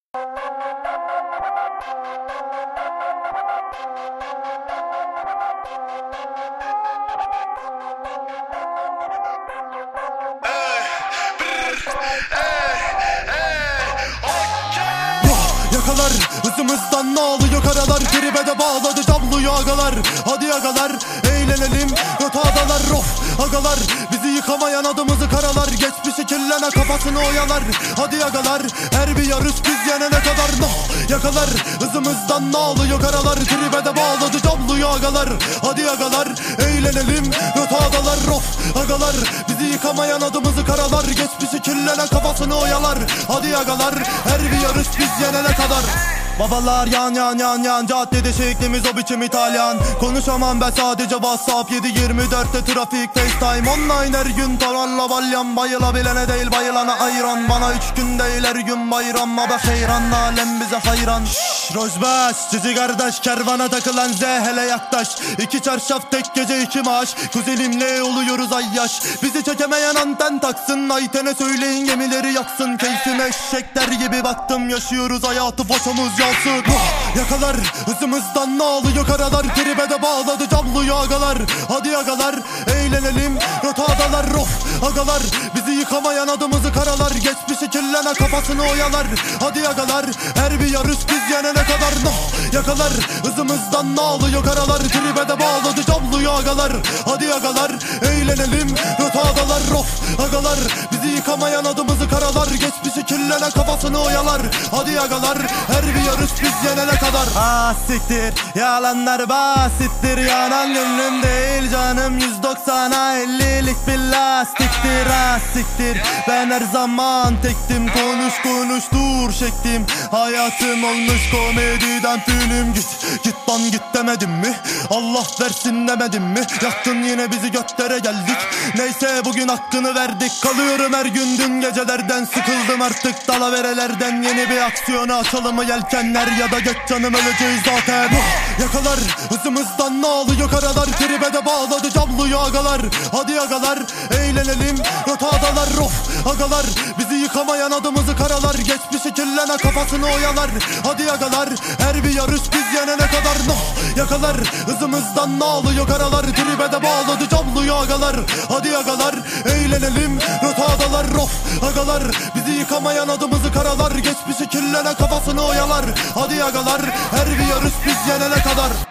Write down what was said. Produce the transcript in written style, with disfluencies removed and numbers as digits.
Yakalar hızımızdan ne alıyor karalar, tribede bağladı cabluyu agalar. Hadi agalar eğlenelim rotadalar, rof agalar. Bizi yıkamayan adımızı karalar, geçmişi kirlene kafasını oyalar. Hadi agalar her bir yarış biz yenene kadar. No yakalar hızımızdan ne alıyor karalar, tribede bağladı cabluyu agalar. Hadi agalar eğlenelim rotadalar, rof agalar. Bizi yıkamayan adımızı karalar, geçmişi kirlene kafasını oyalar. Hadi agalar her bir yarış biz yenene kadar. Babalar yan yan yan yan, caddede şeklimiz o biçim İtalyan. Konuşamam ben sadece WhatsApp 7/24'te trafik FaceTime online her gün tavarla balyan. Bayılabilene değil bayılana ayran, bana 3 gün değil her gün bayram. Ama heyran alem bize hayran. Rojbaş cici kardeş kervana takılan Z hele yaklaş. 2 çarşaf tek gece 2 maaş, kuzenimle oluyoruz ayyaş. Bizi çekemeyen anten taksın, Ayten'e söyleyin gemileri yaksın. Keyfime eşekler gibi baktım, yaşıyoruz hayatı foşamız yansın. Yakalar hızımızdan ne alıyor karalar, tribede bağladı cabluyu agalar. Hadi agalar eğlenelim rotadalar, rof agalar. Bizi yıkamayan adımızı karalar, geçmişi kirlene kafasını oyalar. Hadi agalar her bir yarış biz yenene kadar. No yakalar hızımızdan ne alıyor karalar, tribede bağladı cabluyu agalar. Hadi agalar eğlenelim rotadalar, rof agalar. Bizi yıkamayan adımızı karalar, geçmişi kirlene kafasını oyalar. Hadi agalar her bir yarış biz yenene kadar. Ah siktir yalanlar basittir, yanan gönlüm değil canım 190'a 50'lik bir lastiktir. Ah siktir ben her zaman tektim, konuş konuş dur şeklim. Hayatım olmuş komediden film, git lan git demedim mi? Allah versin demedim mi? Yaktın yine bizi göklere geldik. Neyse bugün hakkını verdik, kalıyorum her gün dün gecelerden. Sıkıldım artık dalaverelerden, yeni bir aksiyona açalım yelkenler ya da göt canım öleceğiz zaten. Yakalar hızımızdan ne alıyor karalar, tribede bağladı cabluyu agalar. Hadi agalar eğlenelim rotadalar, rof agalar. Bizi yıkamayan adımızı karalar, geçmişi kirlene kafasını oyalar. Hadi agalar her bir yarış biz yenene kadar. No yakalar hızımızdan ne alıyor karalar, tribede bağladı cabluyu agalar. Hadi agalar eğlenelim rotadalar, rof agalar. Bizi yıkamayan adımızı karalar, geçmişi kirlene kafasını oyalar. Hadi agalar her bir yarış biz yenene kadar.